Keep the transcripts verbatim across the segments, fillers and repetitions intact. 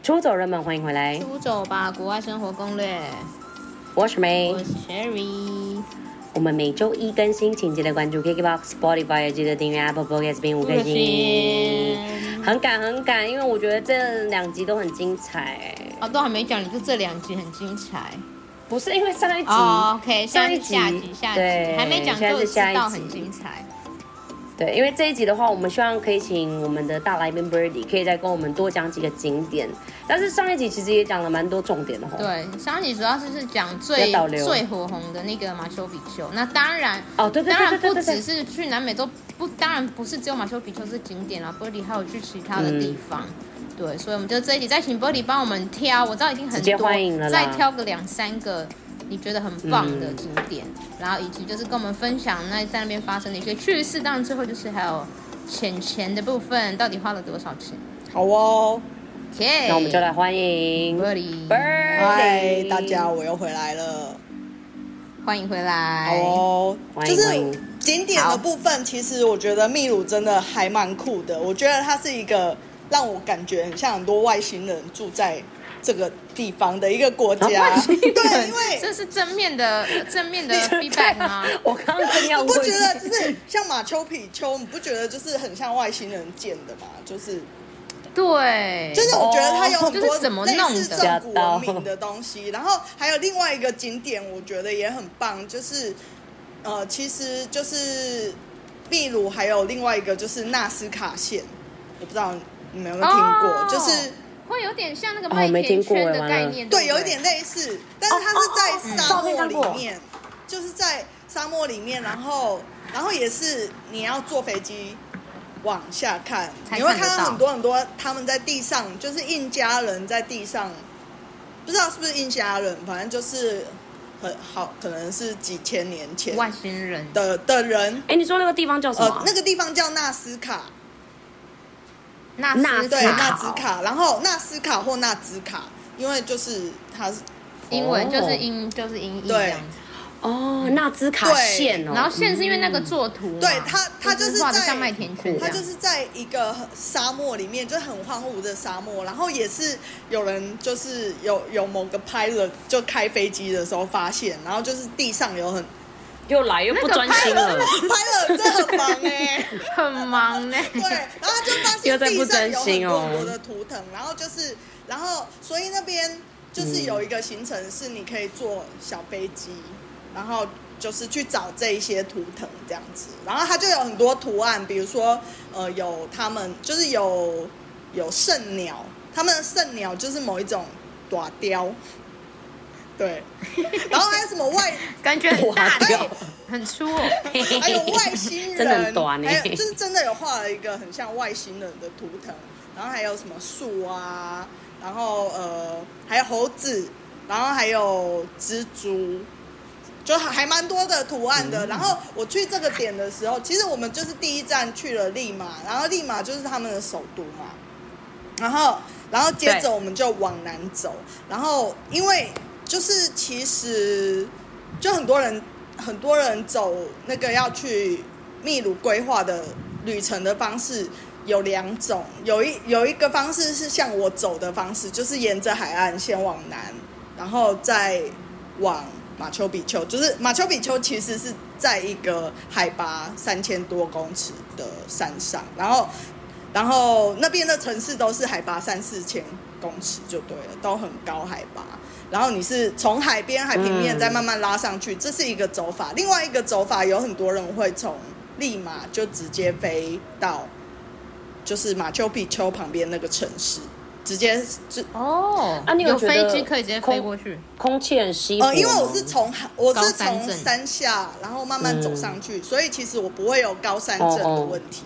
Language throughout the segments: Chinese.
出走人们，欢迎回来。 出走吧，国外生活攻略。 我是 May， 我是 Sherry。 我们每周一更新，请记得关注 K K B O X、Spotify， 也记得订阅 Apple Podcast 并五颗星。很赶很赶，因为我觉得这两集都很精彩。 哦，都还没讲，你就这两集很精彩。 不是因为上一集、 哦、，OK， 上一集下集下集还没讲就知道很精彩。 对，因为这一集的话，我们希望可以请我们的大来宾 Birdy 可以再跟我们多讲几个景点，但是上一集其实也讲了蛮多重点的吼。 对，上一集主要是是讲最最火红的那个马丘比丘，那当然哦，对对对对对对， 当然不只是去南美洲，不，当然不是只有马丘比丘是景点啦 ，Birdy 还有去其他的地方。嗯、对，所以我们就这一集再请 Birdy 帮我们挑，我知道已经很多， 直接欢迎了啦， 再挑个两三个。你觉得很棒的景点、嗯，然后以及就是跟我们分享那在那边发生的一些趣事，当然最后就是还有钱钱的部分，到底花了多少钱？ 好哦 ，OK， 那我们就来欢迎 Birdy， 嗨，大家，我又回来了， 欢迎回来。 好哦，就是景点的部分，其实我觉得秘鲁真的还蛮酷的，我觉得它是一个让我感觉很像很多外星人住在这个地方的一个国家，对，因为这是正面的正面的 feedback 吗？ 我刚刚正要问， 不觉得就是像马丘比丘，你不觉得就是很像外星人建的吗？就是对， 就是我觉得它有很多类似中古文明的东西，然后还有另外一个景点，我觉得也很棒，就是呃，其实就是秘鲁还有另外一个就是纳斯卡线，我不知道你们有没有听过，哦、就是。 会有点像那个麦田圈的概念， 哦、对，有一点类似，但是它是在沙漠里面，哦哦嗯、就是在沙漠里面，然后，然后也是你要坐飞机往下看， 看你会看到很多很多他们在地上，就是印加人在地上，不知道是不是印加人，反正就是很好，可能是几千年前外星人的的人。 哎，你说那个地方叫什么？ 呃，那个地方叫纳斯卡。 纳斯对纳兹卡，然后纳斯卡或纳兹卡，因为就是它是英文就是音、哦、就是音译这样子。 哦，纳兹卡线哦， 然后线是因为那个作图嘛， 对它它就是画的像麦田圈， 它就是在一个沙漠里面，就很荒芜的沙漠，然后也是有人就是有有某个 pilot 就开飞机的时候发现，然后就是地上有很。 又来又不专心了， 拍了真的很忙哎、欸， 很忙哎、欸。 对，然后他就发现地上有很多很多的图腾，然后就是，然后所以那边就是有一个行程是你可以坐小飞机，然后就是去找这一些图腾这样子，然后它就有很多图案，比如说呃有他们就是有有圣鸟，他们的圣鸟就是某一种大雕。对，然后还有什么外感觉很大条，很粗哦。 还有外星人， 真的很短还有就是真的有画了一个很像外星人的图腾，然后还有什么树啊，然后呃还有猴子，然后还有蜘蛛，就还蛮多的图案的。嗯、然后我去这个点的时候，其实我们就是第一站去了利马，然后利马就是他们的首都嘛，然后然后接着我们就往南走，然后因为。就是其实就很多人很多人走那个要去秘鲁规划的旅程的方式有两种，有一有一个方式是像我走的方式，就是沿着海岸先往南，然后再往马丘比丘，就是马丘比丘其实是在一个海拔三千多公尺的山上，然后然后那边的城市都是海拔三四千公尺就对了，都很高海拔。然后你是从海边海平面再慢慢拉上去、嗯、这是一个走法。另外一个走法有很多人会从利马就直接飞到就是马丘比丘旁边那个城市，直接哦啊，你有飞机可以直接飞过去， 空气很稀薄、 呃、因为我是从我是从山下然后慢慢走上去、嗯、所以其实我不会有高山症的问题。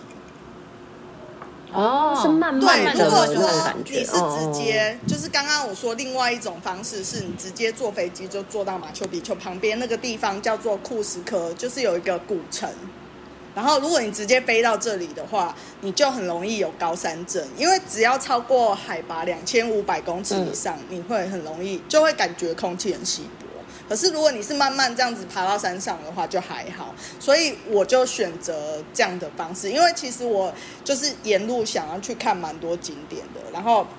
哦，是慢慢的那种感觉。对，如果说你是直接，哦、就是刚刚我说另外一种方式是你直接坐飞机就坐到马丘比丘旁边那个地方叫做库斯科，就是有一个古城。然后如果你直接飞到这里的话，你就很容易有高山症，因为只要超过海拔两千五百公尺以上、嗯，你会很容易就会感觉空气很稀薄。可是如果你是慢慢这样子爬到山上的话就还好，所以我就选择这样的方式，因为其实我就是沿路想要去看蛮多景点的，然后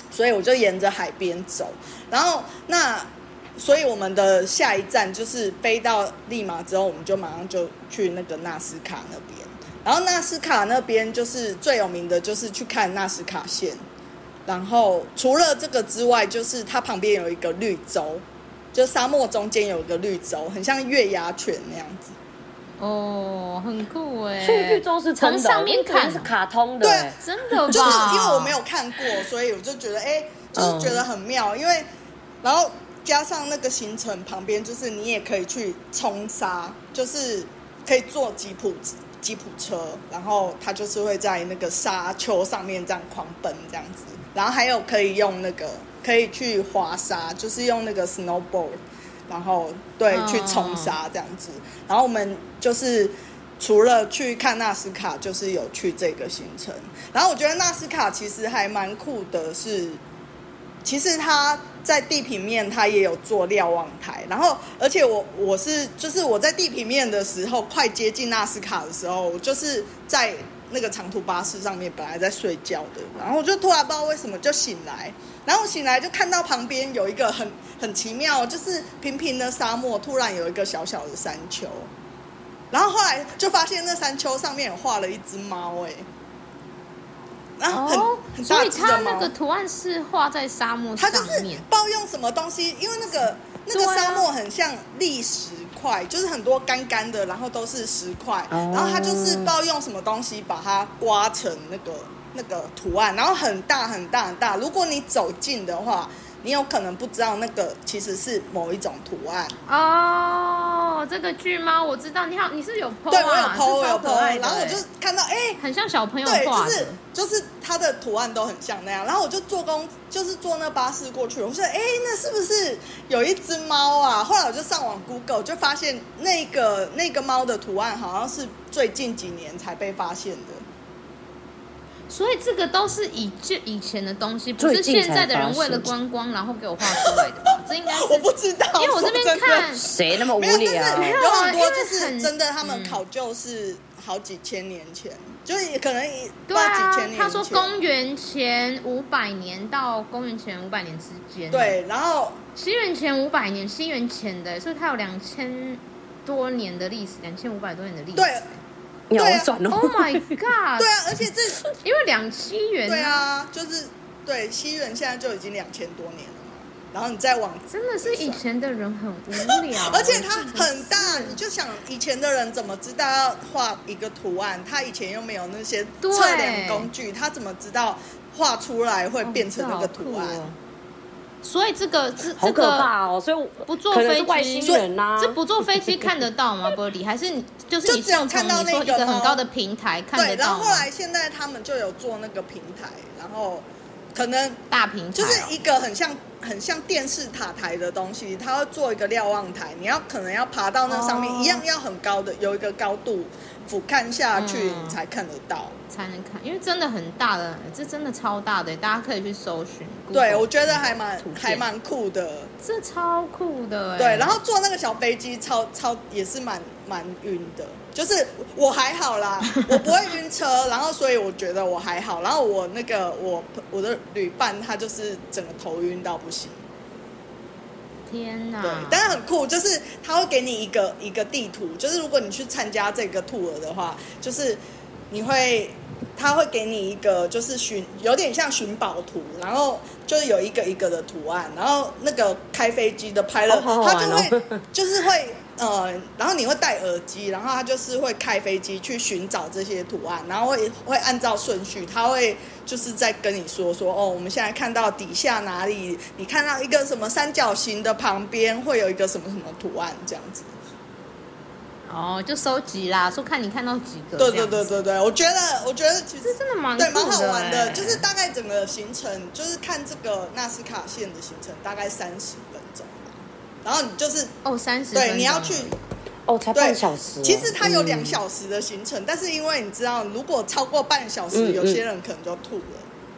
所以我就沿着海边走，然后那所以我们的下一站就是飞到利马之后，我们就马上就去那个纳斯卡那边。然后纳斯卡那边就是最有名的就是去看纳斯卡线，然后除了这个之外，就是它旁边有一个绿洲，就沙漠中间有一个绿洲，很像月牙泉那样子。 哦，很酷哎！ 所以绿洲是真的， 从上面看是卡通的， 对， 真的吧？ 就是因为我没有看过，所以我就觉得哎，就是觉得很妙，嗯、因为然后加上那个行程旁边，就是你也可以去冲沙，就是可以坐吉普吉普车，然后它就是会在那个沙丘上面这样狂奔这样子，然后还有可以用那个可以去滑沙，就是用那个 snowboard。然后对、哦、去冲沙这样子，然后我们就是除了去看纳斯卡，就是有去这个行程。然后我觉得纳斯卡其实还蛮酷的是，其实它在地平面它也有做瞭望台，然后而且我我是就是我在地平面的时候，快接近纳斯卡的时候，我就是在那个长途巴士上面本来在睡觉的，然后我就突然不知道为什么就醒来，然后醒来就看到旁边有一个很很奇妙，就是平平的沙漠，突然有一个小小的山丘，然后后来就发现那山丘上面有画了一只猫，哎，然后很、哦、很大只的猫， 所以它那个图案是画在沙漠上面， 它就是不知道用什么东西，因为那个那个沙漠很像砾石块，就是很多干干的，然后都是石块，然后它就是不知道用什么东西把它刮成那个那个图案，然后很大很大很大。如果你走近的话，你有可能不知道那个其实是某一种图案。 哦，这个巨猫我知道，你好，你是有 po 啊？ 对，我有 po， 我有 po， 然后我就看到，哎、欸， 很像小朋友画的， 对，就是就是它的图案都很像那样。然后我就坐公，就是坐那巴士过去，我说，哎、欸，那是不是有一只猫啊？后来我就上网 Google， 就发现那个那个猫的图案好像是最近几年才被发现的。 所以这个都是以以前的东西，不是现在的人为了观光然后给我画出来的吧？这应该是我不知道， 因为我这边看谁那么无聊？ 没有，有很多就是真的，他们考究是好几千年前，嗯、就是可能对啊， 几千年前。 他说公元前五百年到公元前五百年之间。 对，然后西元前五百年，西元前的，所以它有两千多年的历史，两千五百多年的历史。 对。 对啊 ，Oh my God！ 对啊，而且这因为两西元， 对啊，就是对西元现在就已经两千多年了嘛，然后你再往真的是以前的人很无聊， 而且它很大，你就想以前的人怎么知道要画一个图案？他以前又没有那些测量工具，他怎么知道画出来会变成那个图案？哦所以这个这好可怕哦！所以不坐飞机， 外星人啊， 这不坐飞机看得到吗？玻璃还是你就是你上从你说一个很高的平台看得到吗？ 对，然后后来现在他们就有做那个平台，然后可能大平台、哦、 就是一个很像很像电视塔台的东西，它会做一个瞭望台，你要可能要爬到那上面、哦、一样要很高的，有一个高度俯瞰下去、嗯、你才看得到。 才能看，因为真的很大的，这真的超大的，大家可以去搜寻。 对，我觉得还蛮还蛮酷的， 这超酷的。 对，然后坐那个小飞机超超也是蛮蛮晕的，就是我还好啦，我不会晕车，然后所以我觉得我还好，然后我那个我我的旅伴他就是整个头晕到不行。 天哪！ 对，但是很酷，就是他会给你一个一个地图，就是如果你去参加这个 tour 的话，就是你会。他会给你一个就是寻有点像寻宝图，然后就是有一个一个的图案，然后那个开飞机的 pilot、哦、他就会就是会呃，然后你会戴耳机，然后他就是会开飞机去寻找这些图案，然后会会按照顺序，他会就是在跟你说说哦，我们现在看到底下哪里，你看到一个什么三角形的旁边会有一个什么什么图案这样子。 哦，就收集啦，说看你看到几个。 对对对对对，我觉得我觉得其实真的蛮对蛮好玩的，就是大概整个行程就是看这个纳斯卡线的行程大概三十分钟，然后你就是哦三十对你要去哦才半小时、哦， 其实它有两小时的行程、嗯，但是因为你知道，如果超过半小时，嗯、有些人可能就吐了。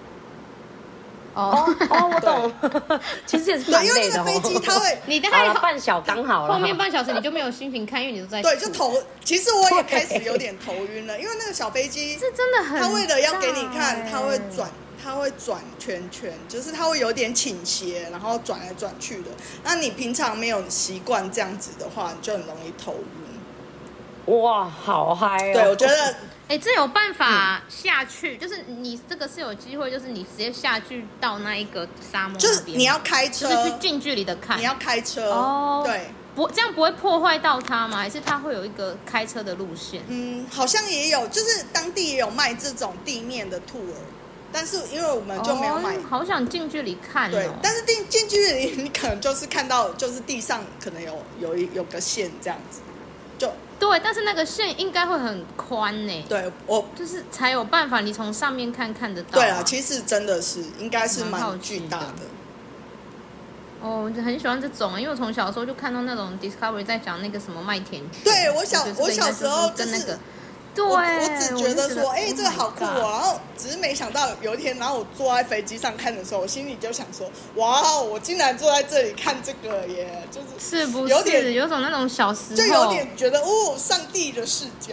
哦哦，我懂。其实也是蛮累的、哦、 对，因为那个飞机它会， 你大概半小刚好了， 后面半小时你就没有心情看，因为你都在对，就头。其实我也开始有点头晕了，因为那个小飞机， 这真的很， 它为了要给你看，它会转， 它会转圈圈，就是它会有点倾斜，然后转来转去的。那你平常没有习惯这样子的话，你就很容易头晕。 哇，好嗨哦！ 对，我觉得， 哎，这有办法下去，嗯、就是你这个是有机会，就是你直接下去到那一个沙漠那边， 就是你要开车， 就是去近距离的看， 你要开车哦， 对。 不，这样不会破坏到它吗？还是它会有一个开车的路线？ 嗯，好像也有，就是当地也有卖这种地面的 tour， 但是因为我们就没有买。 哦、好想近距离看哦。 对，但是近近距离你可能就是看到，就是地上可能有有一有个线这样子，就对，但是那个线应该会很宽呢。 对，我就是才有办法，你从上面看看得到、啊。 对啊，其实真的是应该是蛮巨大的。 哦，我就很喜欢这种，因为我从小的时候就看到那种 Discovery 在讲那个什么麦田圈。 对，我小我小时候跟那个， 对，我我只觉得说，哎、欸，这个好酷哦，然后只是没想到有一天，然后我坐在飞机上看的时候，我心里就想说，哇，我竟然坐在这里看这个耶，就是是不是有点有种那种小时候就有点觉得哦，上帝的视角。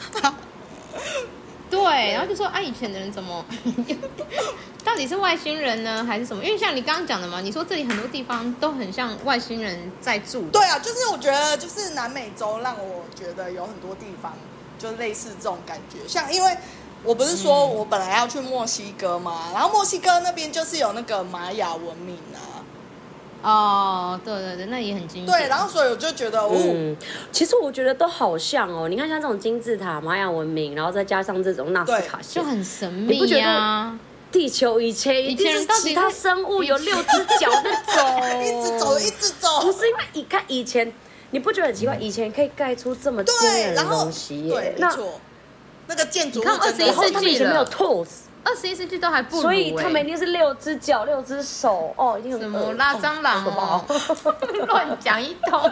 对，然后就说啊，以前的人怎么，到底是外星人呢，还是什么？因为像你刚刚讲的嘛，你说这里很多地方都很像外星人在住的。 对啊，就是我觉得，就是南美洲让我觉得有很多地方就类似这种感觉，像因为我不是说我本来要去墨西哥嘛，嗯、然后墨西哥那边就是有那个玛雅文明啊。 哦，对对对，那也很经典。 对，然后所以我就觉得，哦、 嗯，其实我觉得都好像哦。你看像这种金字塔、玛雅文明，然后再加上这种纳斯卡线， 就很神秘呀、啊。 地球以前一定是其他生物有六只脚在走， 一直走一直走。 不是因为你看以前，你不觉得很奇怪？以前可以盖出这么惊人的东西耶？ 对，没错。那个建筑物二十一世纪以前没有 tools。 二十一世纪都还不如、欸， 所以他们一定是六只脚、六只手哦，一定很什么拉蟑螂哦，乱讲一通，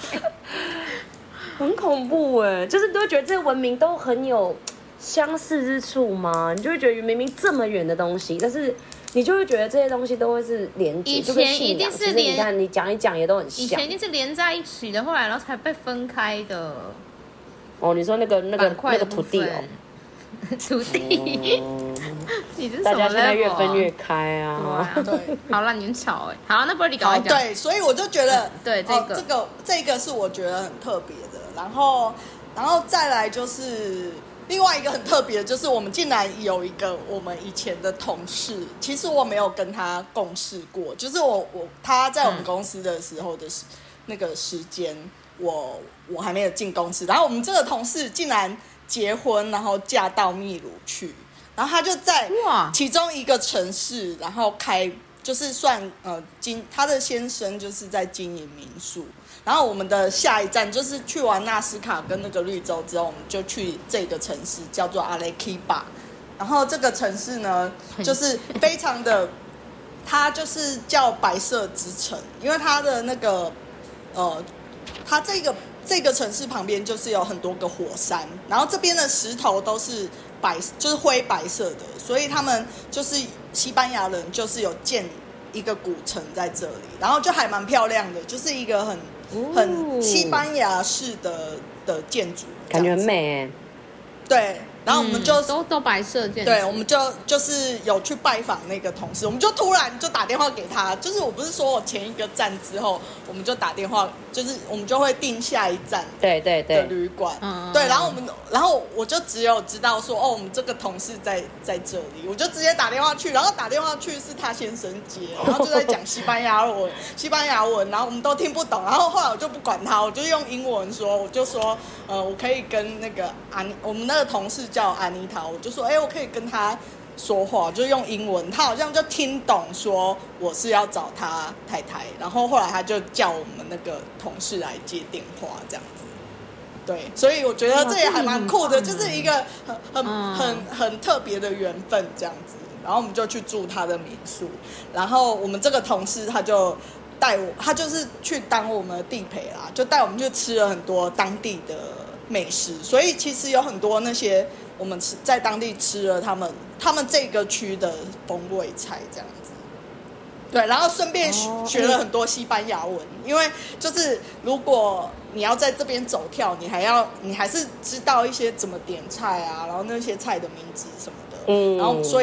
很恐怖哎！就是都会觉得这个文明都很有相似之处吗？你就会觉得明明这么远的东西，但是你就会觉得这些东西都会是连接， 以前一定是连， 你看你讲一讲也都很像， 以前一定是连在一起的，后来然后才被分开的。 哦，你说那个那个那个土地哦。 土地，哦、你这是什么 level 啊？ 大家现在越分越开啊！ 对， 好了，你们吵哎、欸，好，那 Birdy 赶快讲。 对，所以我就觉得， 对这个、 哦、这个这个是我觉得很特别的。然后，然后再来就是另外一个很特别的，就是我们竟然有一个我们以前的同事，其实我没有跟他共事过，就是我我他在我们公司的时候的时、嗯、那个时间，我我还没有进公司，然后我们这个同事竟然结婚，然后嫁到秘鲁去，然后他就在其中一个城市，然后开就是算呃经他的先生就是在经营民宿，然后我们的下一站就是去完纳斯卡跟那个绿洲之后，我们就去这个城市叫做阿雷基巴，然后这个城市呢就是非常的，它就是叫白色之城，因为它的那个呃，它这个。这个城市旁边就是有很多个火山，然后这边的石头都是白，就是灰白色的，所以他们就是西班牙人就是有建一个古城在这里，然后就还蛮漂亮的，就是一个很、哦、很西班牙式的的建筑， 感觉很美耶。 对。然后我们就、 嗯、都都白色建筑， 对，我们就就是有去拜访那个同事，我们就突然就打电话给他，就是我不是说我前一个站之后，我们就打电话，就是我们就会订下一站对对对的旅馆，对，然后我们然后我就只有知道说哦，我们这个同事在在这里，我就直接打电话去，然后打电话去是他先生接，然后就在讲西班牙文，西班牙文，然后我们都听不懂，然后后来我就不管他，我就用英文说，我就说呃，我可以跟那个安，我们那个同事。叫安妮塔，我就说，哎、欸，我可以跟他说话，就用英文，他好像就听懂，说我是要找他太太，然后后来他就叫我们那个同事来接电话，这样子。对，所以我觉得这也还蛮酷的，就是一个很很、嗯、很很特别的缘分这样子。然后我们就去住他的民宿，然后我们这个同事他就带我，他就是去当我们的地陪啦，就带我们去吃了很多当地的美食，所以其实有很多那些。我们吃在当地吃了他们他们这个区的风味菜这样子，对，然后顺便学、哦、学了很多西班牙文，因为就是如果你要在这边走跳，你还要你还是知道一些怎么点菜啊，然后那些菜的名字什么的，嗯，然后所以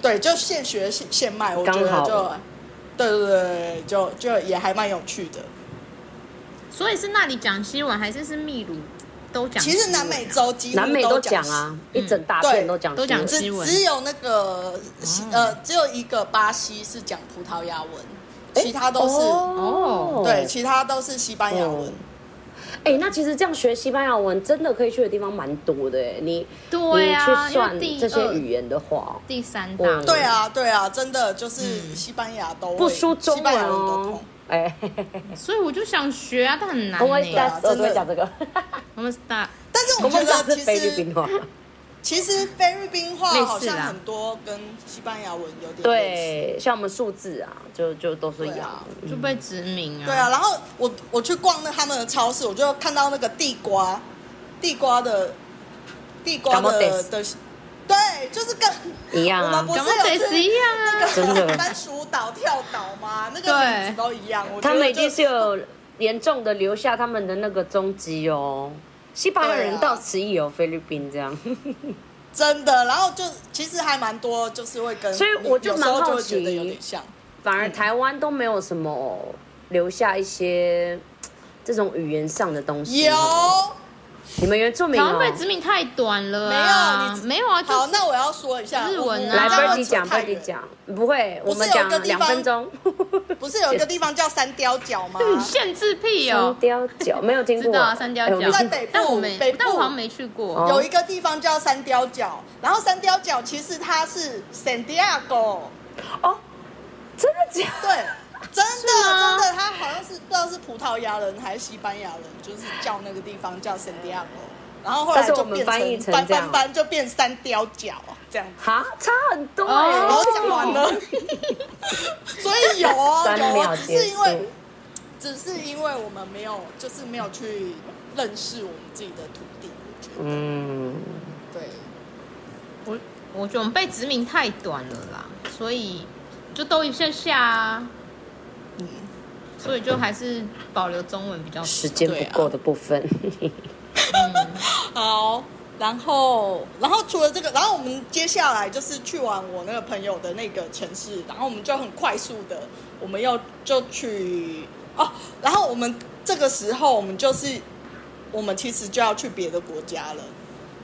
对，就现学现现卖，我觉得就，对对对，就就也还蛮有趣的。 所以是那里讲西文，还是是秘鲁都讲？ 其实南美洲几乎南美都讲啊，一整大片都讲都讲西文，只有那个呃，只有一个巴西是讲葡萄牙文，其他都是哦，对，其他都是西班牙文。 哎、欸，那其实这样学西班牙文真的可以去的地方蛮多的哎，你对啊， 你去算这些语言的话， 第三大、 嗯、对啊对啊，真的就是西班牙都会、嗯、 不输中文哦， 哎，所以我就想学啊，但很难、欸。 我们大真的讲这个， 我们大， 但是我觉得其实菲律宾话， 其实菲律宾话好像很多跟西班牙文有点对，像我们数字啊，就就都是一样、 啊嗯，就被殖民啊。 对啊，然后我我去逛那他们的超市，我就看到那个地瓜，地瓜的地瓜的的，对，就是跟一样啊， 我们不是有一样啊， 那个番薯岛跳岛吗？那个名字都一样。我觉得他们已经是有严重的留下他们的那个踪迹哦。西班牙人到此一游菲律宾这样， 真的，然后就其实还蛮多，就是会跟， 所以我就蛮好奇， 有点像， 反而台湾都没有什么留下一些这种语言上的东西。 有， 你们原住民、哦， 台湾被殖民太短了、啊， 没有， 没有啊。 好，那我要说一下日文啊， 来 Birdy 讲 Birdy 讲，不会，我们讲两分钟。 不是有一个地方叫三貂角吗？ 限制屁哦， 三貂角没有听过。 知道啊，三貂角在北部， 但我没， 北部但我好像没去过。 有一个地方叫三貂角，然后三貂角其实它是 Santiago。 哦，真的假的？ 对，真的真的，他好像是不知道是葡萄牙人还是西班牙人，就是叫那个地方叫 Santiago。然后后来就变成班班班，就变三貂角这样子。 哈，差很多哎、欸！ 我讲完了，所以有哦有哦，只是因为，只是因为我们没有，就是没有去认识我们自己的土地，我觉得。嗯，对。 我我觉得我们被殖民太短了啦，所以就都一下下啊。嗯。所以就还是保留中文比较时间不够的部分。 嗯，好，然后，然后除了这个，然后我们接下来就是去完我那个朋友的那个城市，然后我们就很快速的，我们又就去哦，然后我们这个时候我们就是，我们其实就要去别的国家了。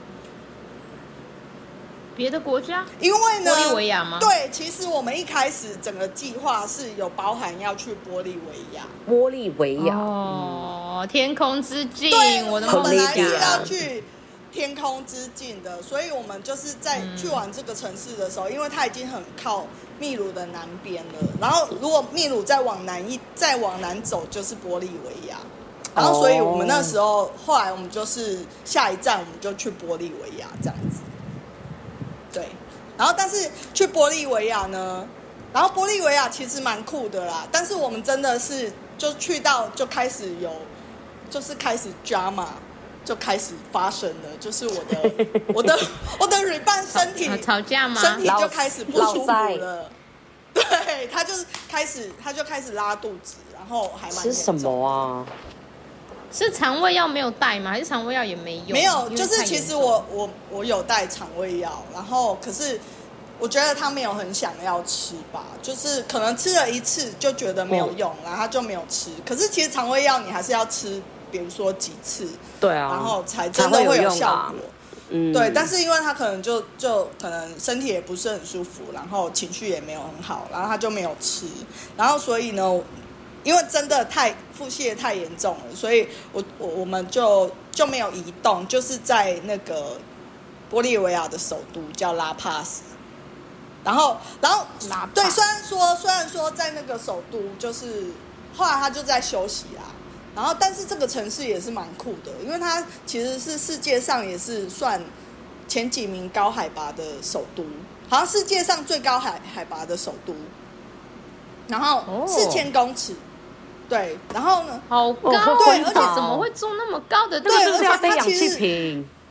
别的国家？ 因为呢， 玻利维亚吗？ 对，其实我们一开始整个计划是有包含要去玻利维亚。 玻利维亚哦，嗯、天空之境， 对， 我的我们本来是要去天空之境的，所以我们就是在去完这个城市的时候，嗯、因为它已经很靠秘鲁的南边了，然后如果秘鲁再往南一再往南走就是玻利维亚，然后所以我们那时候、哦、后来我们就是下一站我们就去玻利维亚这样子。对，然后但是去玻利维亚呢，然后玻利维亚其实蛮酷的啦，但是我们真的是就去到就开始有，就是开始 drama 就开始发生了，就是我的我的我的旅伴身体吵架吗？ 身体就开始不舒服了，对，他就是开始他就开始拉肚子，然后还蛮吃什么啊？ 是肠胃药没有带吗？还是肠胃药也没用？ 没有，就是其实我我我有带肠胃药，然后可是我觉得他没有很想要吃吧，就是可能吃了一次就觉得没有用，嗯、然后他就没有吃。可是其实肠胃药你还是要吃，比如说几次， 对啊， 然后才真的会有效果。 嗯， 对，但是因为他可能就就可能身体也不是很舒服，然后情绪也没有很好，然后他就没有吃，然后所以呢。因为真的太腹泻太严重了，所以我我我们就就没有移动，就是在那个玻利维亚的首都叫拉帕斯，然后然后对，虽然说虽然说在那个首都，就是后来他就在休息啦，然后但是这个城市也是蛮酷的，因为它其实是世界上也是算前几名高海拔的首都，好像世界上最高海海拔的首都，然后四千公尺。对，然后呢？ 好高， 对，而且怎么会住那么高的？ 对，而且要背氧气瓶。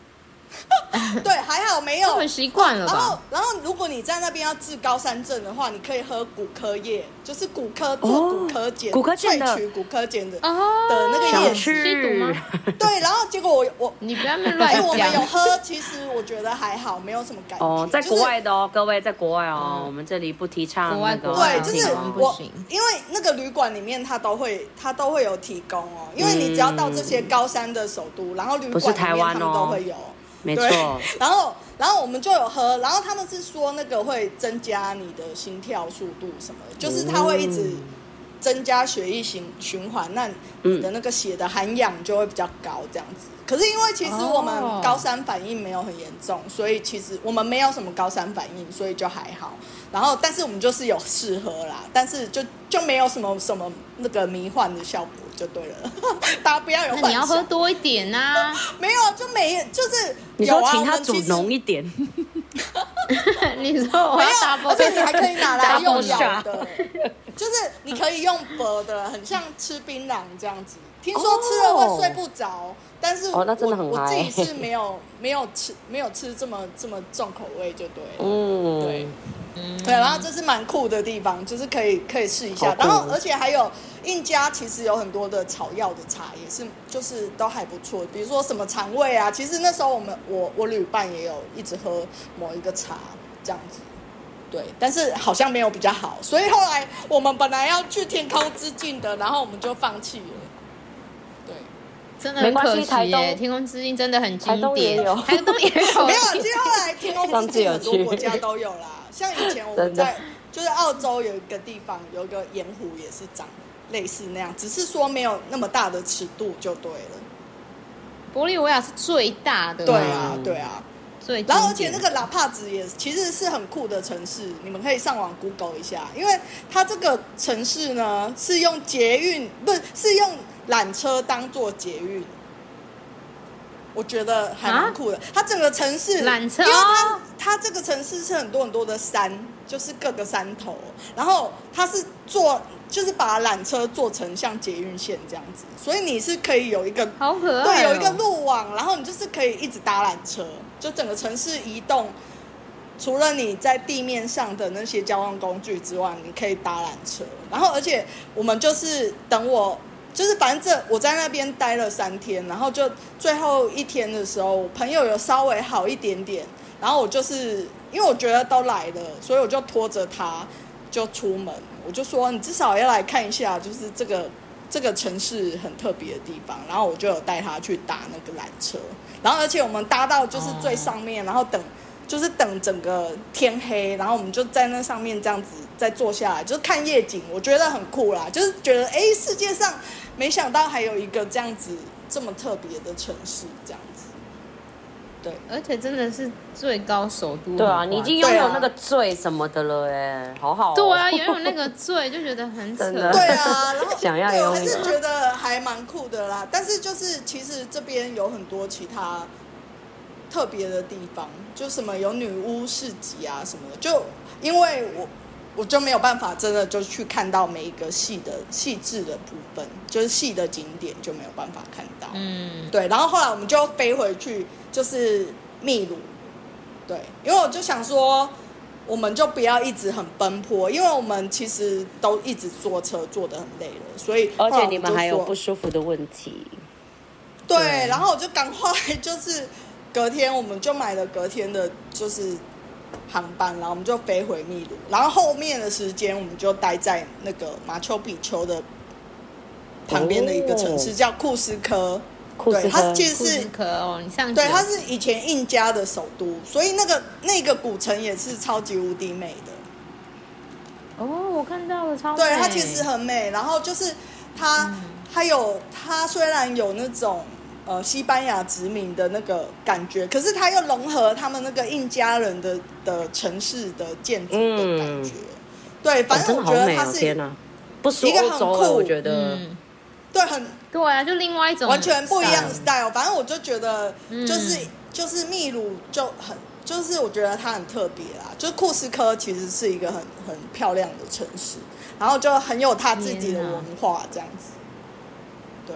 对，还好没有， 很习惯了吧？ 然后，然后如果你在那边要治高山症的话，你可以喝骨科叶，就是骨科做骨科碱， 骨科碱的萃取骨科碱的、 哦、 的那个叶吸毒吗？ 对，然后结果我我你不要那么乱讲。 我们有喝，其实我觉得还好，没有什么感觉。 哦，在国外的哦， 就是、 各位在国外哦、嗯，我们这里不提倡、那個、 国外国外对，就是我，因为那个旅馆里面它都会它都会有提供哦，因为你只要到这些高山的首都，嗯、然后旅馆里面他们都会有。 没错， 然后然后我们就有喝，然后他们是说那个会增加你的心跳速度什么的，就是它会一直增加血液循循环，那你的那个血的含氧就会比较高这样子。可是因为其实我们高山反应没有很严重，所以其实我们没有什么高山反应，所以就还好。然后但是我们就是有试喝啦，但是就就没有什么什么那个迷幻的效果。就对了，大家不要有幻想。 那你要喝多一点啊！ 没有，就没就是你说请他煮浓一点。 你说我要 double， 而且你还可以拿来用咬的，就是你可以用薄的，很像吃槟榔这样子。听说吃了会睡不着，哦、但是我、 哦、那真的很我自己是没有没有吃没有吃这么这么重口味就对了。 嗯， 对。对，然后这是蛮酷的地方，就是可以可以试一下，然后而且还有印加其实有很多的草药的茶，也是就是都还不错，比如说什么肠胃啊，其实那时候我们我我旅伴也有一直喝某一个茶这样子，对，但是好像没有比较好，所以后来我们本来要去天空之境的，然后我们就放弃了。对， 真的很可惜耶，天空之境真的很经典，台东也有，台东也有， 没有，其实后来天空之境很多国家都有啦。像以前我们在就是澳洲有一个地方有一个盐湖也是长类似那样，只是说没有那么大的尺度就对了。 玻利维亚是最大的， 对啊对啊， 最然后而且那个拉帕兹也其实是很酷的城市，你们可以上网 Google 一下，因为它这个城市呢是用捷运不是是用缆车当做捷运。我觉得还蛮酷的、啊，它整个城市缆车， 因为它它这个城市是很多很多的山，就是各个山头，然后它是做就是把缆车做成像捷运线这样子，所以你是可以有一个好可爱、哦， 对，有一个路网，然后你就是可以一直搭缆车，就整个城市移动，除了你在地面上的那些交通工具之外，你可以搭缆车，然后而且我们就是等我。就是反正我在那边待了三天，然后就最后一天的时候，我朋友有稍微好一点点，然后我就是因为我觉得都来了，所以我就拖着他就出门，我就说你至少要来看一下，就是这个这个城市很特别的地方，然后我就有带他去搭那个缆车，然后而且我们搭到就是最上面，然后等就是等整个天黑，然后我们就在那上面这样子再坐下来，就是看夜景，我觉得很酷啦，就是觉得哎，世界上没想到还有一个这样子这么特别的城市，这样子。对， 而且真的是最高首都。 对啊，你已经拥有那个罪什么的了哎，好好、哦。 对啊，拥有那个罪就觉得很扯。 对啊，然后想要拥有， 我还是觉得还蛮酷的啦。但是就是其实这边有很多其他特别的地方，就什么有女巫市集啊什么的，就因为我我就没有办法真的就去看到每一个细的细致的部分，就是细的景点就没有办法看到。嗯，对。然后后来我们就飞回去，就是秘鲁。对，因为我就想说，我们就不要一直很奔波，因为我们其实都一直坐车坐得很累了，所以而且你们还有不舒服的问题。 对，对，然后我就赶快就是隔天我们就买了隔天的，就是航班，然后我们就飞回秘鲁，然后后面的时间我们就待在那个马丘比丘的旁边的一个城市，哦、叫库斯科。 库斯科， 对，它其实是库斯科哦，你上对，它是以前印加的首都，所以那个那个古城也是超级无敌美的。 哦，我看到了，超美。 对，它其实很美，然后就是它、嗯、它有它虽然有那种。呃，西班牙殖民的那个感觉，可是它又融合他们那个印加人的的城市的建筑的感觉。嗯、对，反正我觉得它是一个很酷， 我觉得， 嗯、对，很对啊，就另外一种完全不一样的 style。反正我就觉得，就是、嗯、就是秘鲁就很，就是我觉得它很特别啦。就是库斯科其实是一个很很漂亮的城市，然后就很有它自己的文化这样子。对。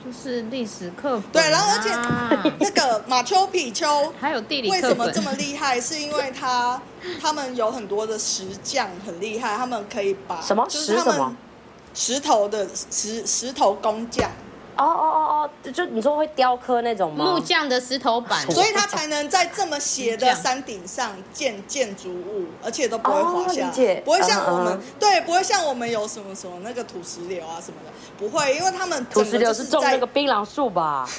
就是历史课本、啊。 对，然后而且那个马丘比丘还有地理课本， 为什么这么厉害？是因为他他们有很多的石匠很厉害，他们可以把什么就是他们石头的石石头工匠。 哦哦哦哦，就你说会雕刻那种吗？ 木匠的石头板， 所以他才能在这么斜的山顶上建建筑物，而且都不会滑下， 哦、 不会像我们、 嗯、 对，不会像我们有什么什么那个土石流啊什么的，不会，因为他们土石流是种那个槟榔树吧？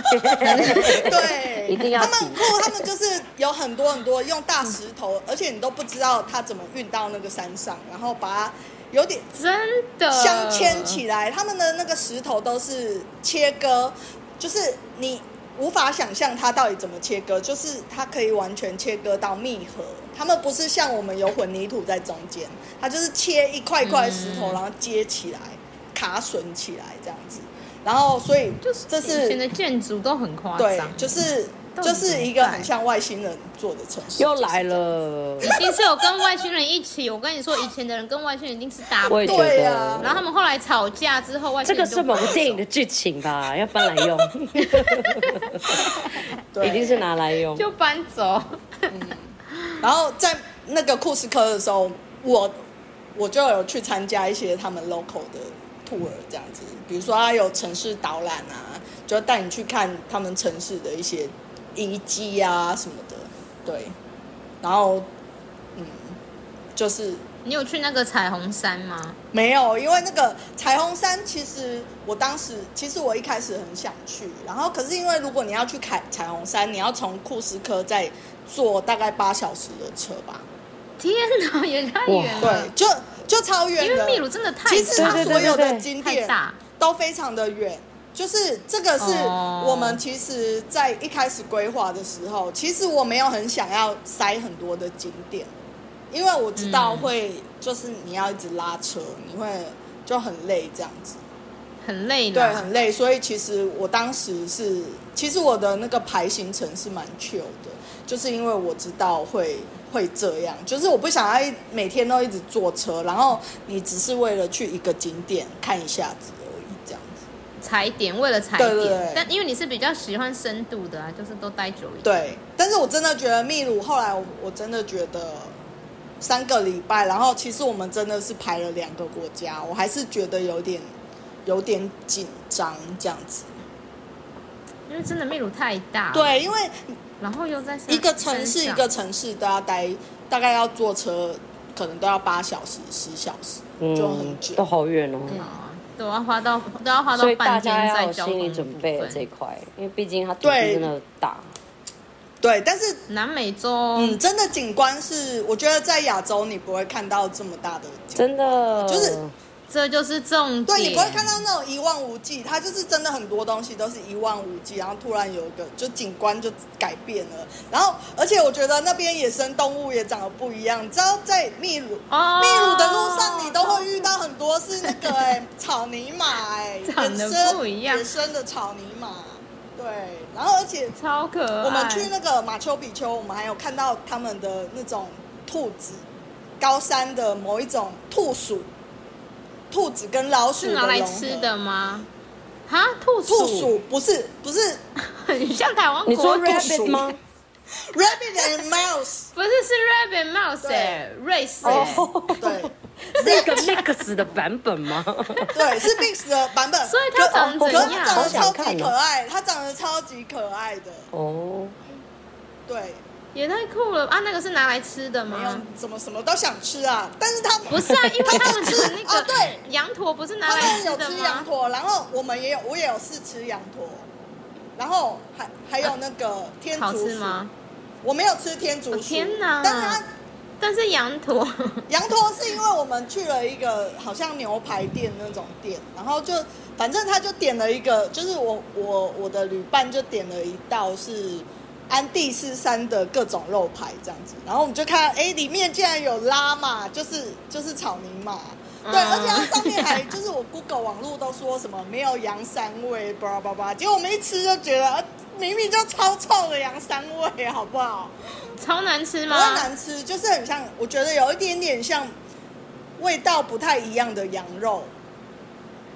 对， 一定要。 他们酷，他们就是有很多很多用大石头，而且你都不知道他怎么运到那个山上，然后把它。有点真的镶嵌起来，他们的那个石头都是切割，就是你无法想象它到底怎么切割，就是它可以完全切割到密合。他们不是像我们有混凝土在中间，它就是切一块块石头，嗯、然后接起来，卡榫起来这样子。然后所以就是这是以前的建筑都很夸张， 对，就是就是一个很像外星人做的城市。 又来了， 一定是有跟外星人一起。我跟你说，以前的人跟外星人一定是搭配。 对啊， 然后他们后来吵架之后，外星人这个是某个电影的剧情吧？要搬来用，一定是拿来用， 就搬走。 嗯，然后在那个库斯科的时候，我我就有去参加一些他们 local 的 tour 这样子，比如说他有城市导览啊，就带你去看他们城市的一些遗迹啊什么的，对，然后嗯，就是你有去那个彩虹山吗？ 没有，因为那个彩虹山其实我当时其实我一开始很想去，然后可是因为如果你要去凯彩虹山，你要从库斯科再坐大概八小时的车吧。 天哪，也太远了。 对，就就超远的。 因为秘鲁真的太大， 其实它所有的景点大都非常的远。就是这个是我们其实在一开始规划的时候，其实我没有很想要塞很多的景点，因为我知道会就是你要一直拉车，你会就很累这样子， 很累的， 对，很累。所以其实我当时是，其实我的那个排行程是蛮 chill 的，就是因为我知道会会这样，就是我不想要每天都一直坐车，然后你只是为了去一个景点看一下子。 踩点为了踩点， 对对对， 但因为你是比较喜欢深度的啊，就是都待久一点。 对，但是我真的觉得秘鲁后来我，我真的觉得三个礼拜，然后其实我们真的是排了两个国家，我还是觉得有点有点紧张这样子。 因为真的秘鲁太大了， 对，因为然后又在一个城市一个城市都要待，大概要坐车，可能都要八小时、十小时，嗯、就很久， 都好远哦。嗯都要花到都要花到半天在交通部分，所以大家要有心理准备这一块，因为毕竟它土地真的大。 对，但是南美洲， 嗯，真的景观是，我觉得在亚洲你不会看到这么大的景观， 真的就是。 这就是重点， 对，你不会看到那种一望无际，它就是真的很多东西都是一望无际，然后突然有一个就景观就改变了，然后而且我觉得那边野生动物也长得不一样，你知道在秘鲁，哦、秘鲁的路上你都会遇到很多是那个哎、欸、草泥马哎、欸， 长得不一样， 野生的草泥马，对，然后而且超可爱。 我们去那个马丘比丘，我们还有看到他们的那种兔子，高山的某一种兔鼠。兔子跟老鼠的是拿来吃的吗？哈，兔鼠？ 兔鼠不是不是， 很像台湾国。 你说 rabbit 吗 ？Rabbit and mouse 不是是 rabbit mouse 哎、欸，瑞士哎、欸， oh, 对， 是一个 mix 的版本吗？ 对，是 mix 的版本。 所以它长怎样？ 它长得超级可爱，它长得超级可爱的哦。 对。 也太酷了啊！那个是拿来吃的吗？ 没有，怎么什么都想吃啊！但是他们不是啊，因为他们吃那个、 啊、对羊驼不是拿来吃的吗？ 他们有吃羊驼，然后我们也有，我也有试吃羊驼，然后还还有那个天竺鼠， 好吃吗？ 我没有吃天竺鼠， 哦、天哪！ 但是它但是羊驼， 羊驼是因为我们去了一个好像牛排店那种店，然后就反正他就点了一个，就是我我我的旅伴就点了一道是。安第斯山的各种肉排这样子，然后我们就看，哎，里面竟然有拉嘛，就是就是草泥马，对，嗯、而且它上面还就是我 Google 网络都说什么没有羊膻味，巴拉巴拉，结果我们一吃就觉得，啊、明明就超臭的羊膻味，好不好？ 超难吃吗？ 不会难吃，就是很像，我觉得有一点点像味道不太一样的羊肉。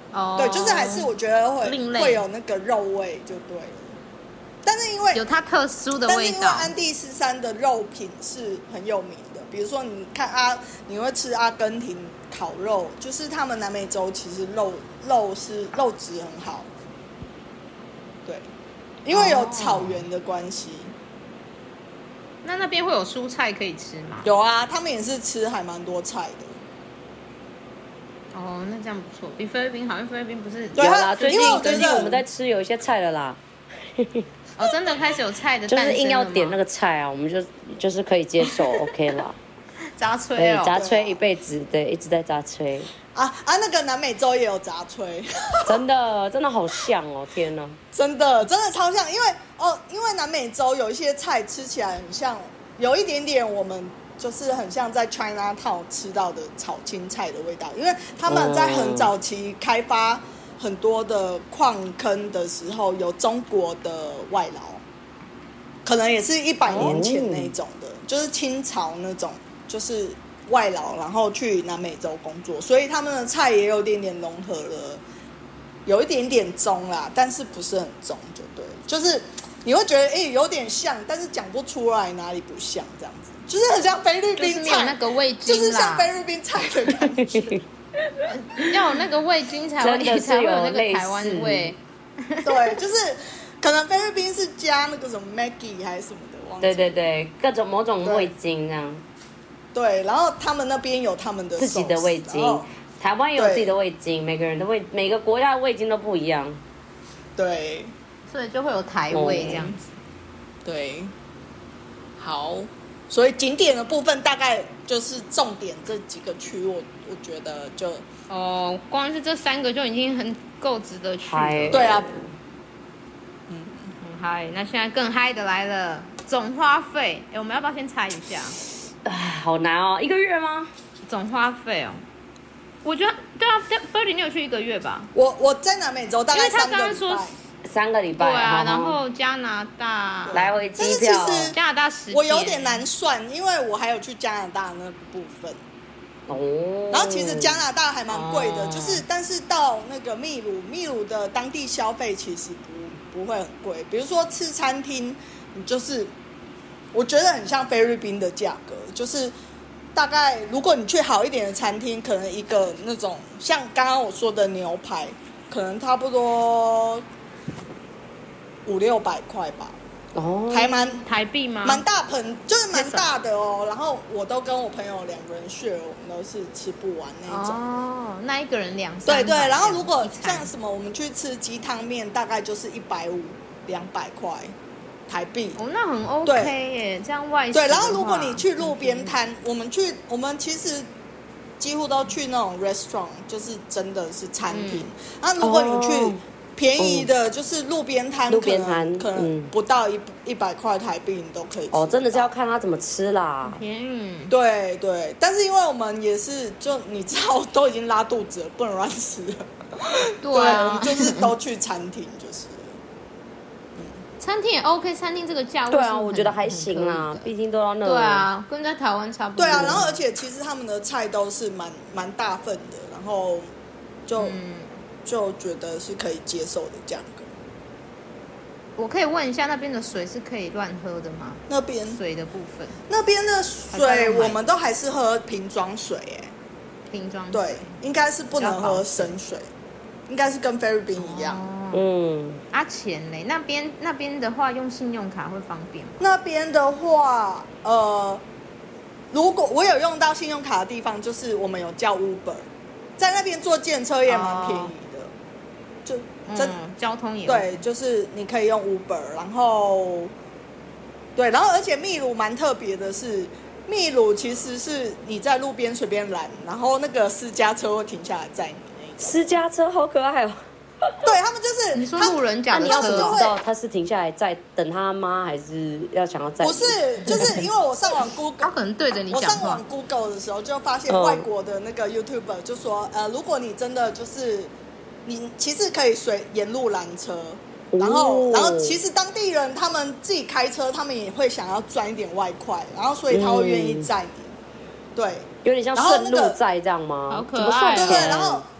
哦， 对，就是还是我觉得会会有那个肉味就对了。但是因为有它特殊的味道， 但是因为安第斯山的肉品是很有名的，比如说你看阿，你会吃阿根廷烤肉，就是他们南美洲其实肉肉是肉质很好，对，因为有草原的关系。哦， 那那边会有蔬菜可以吃吗？ 有啊，他们也是吃还蛮多菜的。 哦，那这样不错，比菲律宾好，因为菲律宾不是有啦，最近最近我们在吃有一些菜了啦。 哦，真的开始有菜的， 就是硬要点那个菜啊，我们就就是可以接受，OK 啦。 杂炊哦， 杂炊一辈子，对，一直在杂炊。 啊啊，那个南美洲也有杂炊， 真的真的好像哦，天哪， 真的真的超像，因为哦，因为南美洲有一些菜吃起来很像，有一点点我们就是很像在 Chinatown 吃到的炒青菜的味道，因为他们在很早期开发很多的矿坑的时候，有中国的外劳，可能也是一百年前那种的，哦，就是清朝那种，就是外劳，然后去南美洲工作，所以他们的菜也有点点融合了，有一点点中啦，但是不是很中，就对，就是你会觉得哎，欸，有点像，但是讲不出来哪里不像，这样子，就是很像菲律宾菜， 就是有那个味精啦， 就是像菲律宾菜的感觉。 要有那个味精才会才会有那个台湾味。 对，就是可能菲律宾是加那个什么 Maggi 还是什么的，忘记。 对对对，各种某种味精这样。 对，然后他们那边有他们的自己的味精，台湾有自己的味精，每个人的味，每个国家的味精都不一样。 对， 所以就会有台味这样子。 嗯，对，好。所以景点的部分大概就是重点这几个区，我我觉得就哦，光是这三个就已经很够值得去了。 对啊， 嗯，很嗨。那现在更嗨的来了，总花费，哎，我们要不要先猜一下？ 哎，好难哦，一个月吗？ 总花费哦，我觉得对啊 ，Birdy 你有去一个月吧？ 我我在南美洲大概三个礼拜。因为他刚刚说三个礼拜， 对啊，然后加拿大来回机票， 加拿大十天， 我有点难算，因为我还有去加拿大那部分。哦。然后其实加拿大还蛮贵的，哦，就是但是到那个秘鲁，秘鲁的当地消费其实不不会很贵，比如说吃餐厅，你就是我觉得很像菲律宾的价格，就是大概如果你去好一点的餐厅，可能一个那种像刚刚我说的牛排，可能差不多五六百块吧，哦，还蛮台币吗？ 蛮大盆，就是蛮大的哦。然后我都跟我朋友两个人 share， 我们都是吃不完那种。 哦，那一个人两三百。 对对，然后如果像什么，我们去吃鸡汤面，大概就是一百五、两百块台币。 哦，那很 OK 耶，这样外食。 对，然后如果你去路边摊，嗯，我们去，我们其实几乎都去那种 restaurant， 就是真的是餐厅。然后如果你去。哦，便宜的就是路边摊， 路边摊可能不到一一百块台币，你都可以吃。 哦，真的是要看他怎么吃啦。 嗯， 对对，但是因为我们也是，就你知道，都已经拉肚子了，不能乱吃了。 对啊， 我们就是都去餐厅，就是。 嗯，餐厅也 OK， 餐厅这个价位对啊，我觉得还行啊，毕竟都到那。 对啊，跟在台湾差不多。 对啊，然后而且其实他们的菜都是蛮蛮大份的，然后就。嗯，就觉得是可以接受的价格。 我可以问一下，那边的水是可以乱喝的吗？ 那边水的部分， 那边的水我们都还是喝瓶装水，哎， 瓶装水对，应该是不能喝生水，应该是跟菲律宾一样。 哦，嗯，啊钱嘞，那边那边的话用信用卡会方便吗？ 那边的话，呃，如果我有用到信用卡的地方，就是我们有叫 Uber， 在那边坐计程车也蛮便宜的。哦，就真、 嗯、交通也对，就是你可以用 Uber， 然后对，然后而且秘鲁蛮特别的是，秘鲁其实是你在路边随便拦，然后那个私家车会停下来载你那一种。 私家车好可爱哦。 对他们就是你说路人甲的车， 你要怎么知道他是停下来在等他妈，还是要想要载？ 不是，就是因为我上网 Google， 他可能对着你讲话。 我上网 Google 的时候就发现外国的那个 YouTuber 就说，呃，如果你真的就是你其实可以随沿路拦车，然后、哦、然后其实当地人他们自己开车，他们也会想要赚一点外快，然后所以他会愿意载你，嗯、对， 有点像顺路载这样吗？ 好可爱， 对对，然后。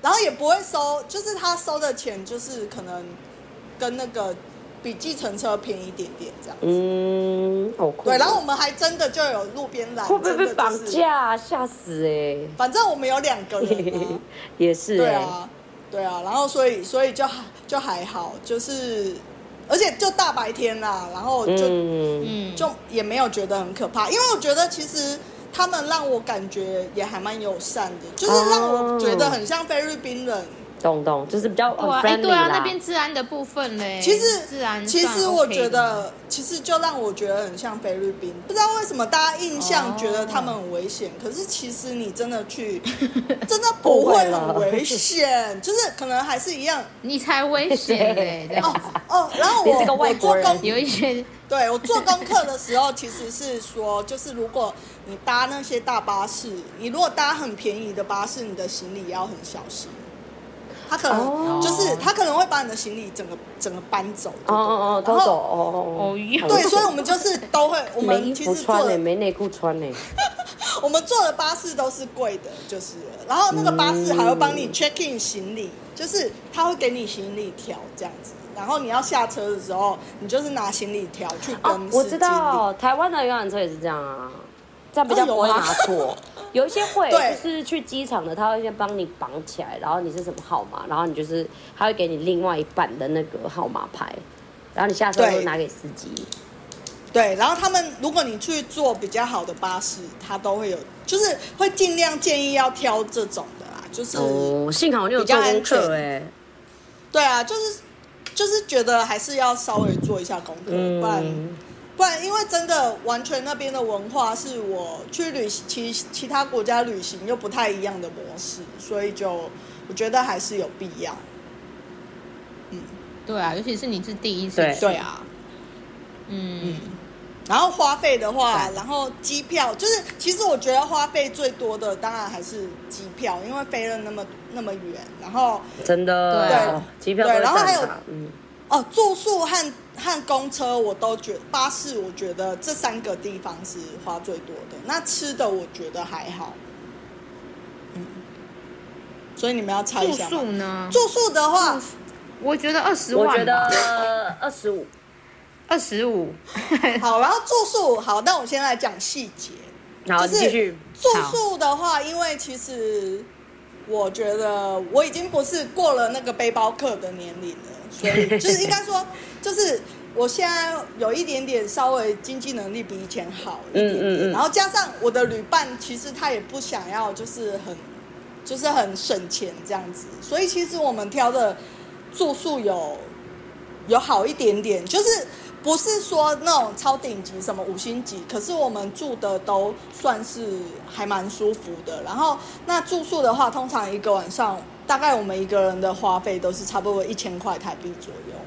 然后也不会收，就是他收的钱就是可能跟那个比计程车便宜一点点这样子。 嗯，好酷。 对，然后我们还真的就有路边拦， 会不会被绑真的就是架？吓死哎、欸！ 反正我们有两个人啊， 也是、欸。 对啊，对啊，然后所以所以就就还好，就是而且就大白天啦，然后就嗯就也没有觉得很可怕，因为我觉得其实他们让我感觉也还蛮友善的，就是让我觉得很像菲律宾人。 懂懂，就是比较很 friendly 啦。 对啊，哎，对啊，那边治安的部分嘞， 其实治安其实我觉得，其实就让我觉得很像菲律宾。不知道为什么大家印象觉得他们很危险，哦、可是其实你真的去，真的不会很危险，就是可能还是一样。 你才危险嘞！ 哦哦，然后我你是个外国人， 有一些。 对，我做功课的时候，其实是说，就是如果你搭那些大巴士，你如果搭很便宜的巴士，你的行李要很小心。他可能、哦、就是他可能会把你的行李整个整个搬走， 哦哦哦，偷走哦哦， 对，所以我们就是都会，我们其实穿呢，没内裤穿呢。 我们坐的巴士都是贵的，就是了，然后那个巴士还会帮你 check in 行李，嗯、就是他会给你行李条这样子，然后你要下车的时候，你就是拿行李条去跟司机领、 哦。我知道，台湾的游览车也是这样啊。这样比较不会拿错，有一些会就是去机场的，他会先帮你绑起来，然后你是什么号码，然后你就是他会给你另外一半的那个号码牌，然后你下车就拿给司机。 对，然后他们如果你去坐比较好的巴士，他都会有，就是会尽量建议要挑这种的啦，就是哦，幸好你有做功课哎。 对啊，就是就是觉得还是要稍微做一下功课，嗯、不然。不然，因为真的完全那边的文化是我去旅行其其他国家旅行又不太一样的模式，所以就我觉得还是有必要。 嗯，对啊，尤其是你是第一次去， 对啊，嗯嗯。然后花费的话，然后机票就是，其实我觉得花费最多的当然还是机票，因为飞了那么那么远，然后真的对机票， 对，然后还有嗯。 哦，住宿和和公车我都觉得，巴士我觉得这三个地方是花最多的。那吃的我觉得还好，嗯，所以你们要猜一下。 住宿呢？ 住宿的话， 我覺得二十萬吧。 我覺得二十五， 二十五。 好，然後住宿好，那我先來講細節。 好， 就是繼續。 住宿的話，因為其實我覺得我已經不是過了那個背包客的年齡了。所以就是應該說，就是我現在有一點點稍微經濟能力比以前好一點點，嗯嗯嗯，然後加上我的旅伴其實他也不想要就是很就是很省錢這樣子，所以其實我們挑的住宿有有好一點點，就是不是說那種超頂級什麼五星級，可是我們住的都算是還蠻舒服的。然後那住宿的話，通常一個晚上大概我們一個人的花費都是差不多一千塊台幣左右。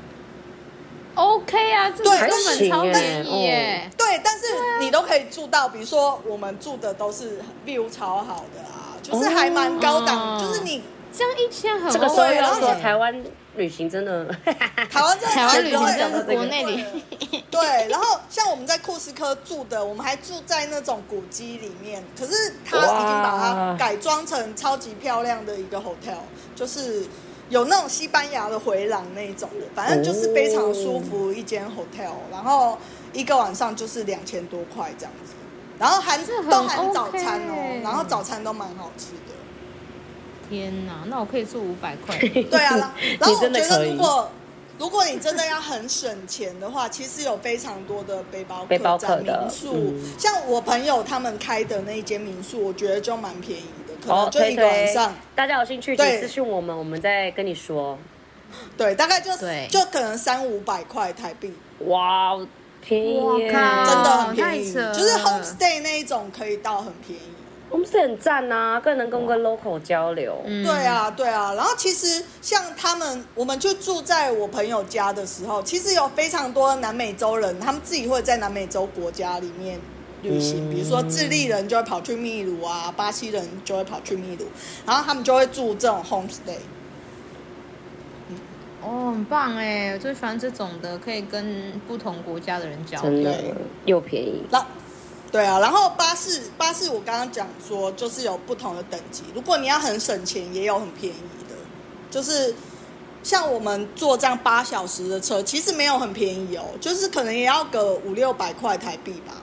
OK 啊，這個根本超便宜耶。 對，但是你都可以住到，比如說我們住的都是 view 超好的啊，就是還蠻高檔，哦、就是你這樣一千很貴。 這個時候要說台灣旅行真的， 台灣真的台灣旅行真的是國內旅行。 對，然後像我們在庫斯科住的，我們還住在那種古蹟裡面，可是他已經把它改裝成超級漂亮的一個 hotel， 就是有那種西班牙的回廊那種的，反正就是非常舒服一間 hotel， 然後一個晚上就是兩千多塊這樣子，然後含都含早餐哦，然後早餐都蠻好吃的。 天哪，那我可以住五百塊。 對啊，然後我覺得如果如果你真的要很省錢的話，其實有非常多的背包客在民宿，嗯、像我朋友他們開的那一間民宿，我覺得就蠻便宜的，可能就一個晚上。 哦、大家有興趣請私訊我們，我們再跟你說。 對，大概就就可能三五百塊台幣。 哇，便宜耶！ 真的很便宜，就是 homestay 那一種可以到很便宜。 我們是很讚啊，更能跟跟 local 交流。 嗯、對啊，對啊。然後其實像他們，我們去住在我朋友家的時候，其實有非常多南美洲人，他們自己會在南美洲國家裡面旅行。嗯、比如說智利人就會跑去秘魯啊，巴西人就會跑去秘魯，然後他們就會住這種 homestay。 嗯、哦，很棒哎，我最喜歡這種的，可以跟不同國家的人交流， 真的又便宜。 对啊，然后巴士巴士我刚刚讲说就是有不同的等级，如果你要很省钱，也有很便宜的，就是像我们坐这样八小时的车，其实没有很便宜哦，就是可能也要个五六百块台币吧。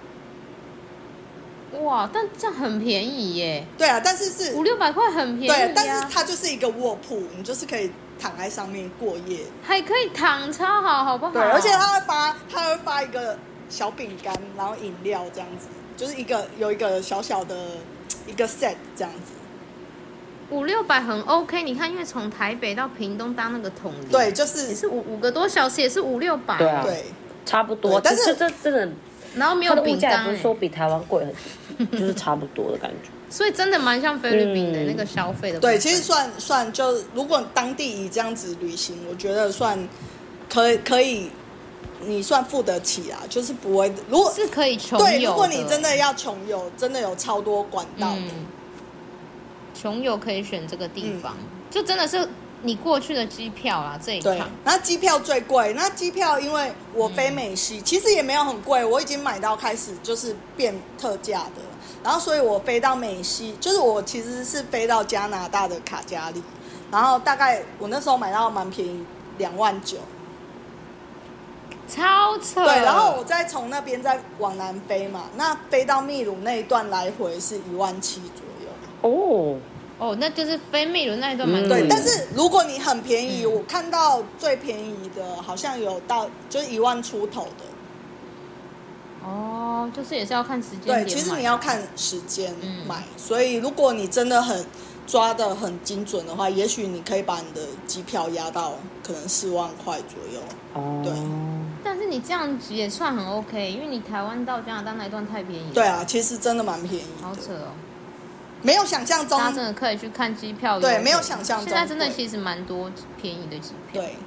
哇，但这样很便宜耶。 对啊，但是是五六百块很便宜、啊、 对，但是它就是一个卧铺，你就是可以躺在上面过夜， 还可以躺，超好，好不好？ 对，而且它会发，它会发一个小饼干，然后饮料这样子，就是一个有一个小小的一个 set 这样子。 五六百很 OK， 你看，因为从台北到屏东搭那个统联， 对，就是也是五五个多小时，也是五六百， 对啊， 对， 差不多。但是这真的， 然后没有饼干， 不是说比台湾贵很多，就是差不多的感觉。 所以真的蛮像菲律宾的那个消费的、嗯。 对，其实算算就如果当地以这样子旅行，我觉得算可以可以，你算付得起啊，就是不会。如果是可以穷游的， 对，如果你真的要穷游，真的有超多管道的。 嗯穷游可以选这个地方、嗯，就真的是你过去的机票啦，这一趟。 对，那机票最贵。那机票因为我飞美西、嗯，其实也没有很贵，我已经买到开始就是变特价的。然后，所以我飞到美西，就是我其实是飞到加拿大的卡加利，然后大概我那时候买到蛮便宜，两万九， 超扯。 对，然后我再从那边再往南飞嘛，那飞到秘鲁那一段来回是一万七左右。 哦哦，那就是飞秘鲁那一段蛮、嗯、 对，但是如果你很便宜、嗯，我看到最便宜的好像有到就是一万出头的。 哦，就是也是要看时间点买。 对，其实你要看时间买、嗯，所以如果你真的很抓得很精准的话，也许你可以把你的机票压到可能四万块左右。 哦， 对。 但是你这样子也算很 OK， 因为你台湾到加拿大那一段太便宜了。 对啊，其实真的蛮便宜的。 好扯哦。 没有想象中， 大家真的可以去看机票。 对，没有想象中。 现在真的其实蛮多便宜的机票。 对。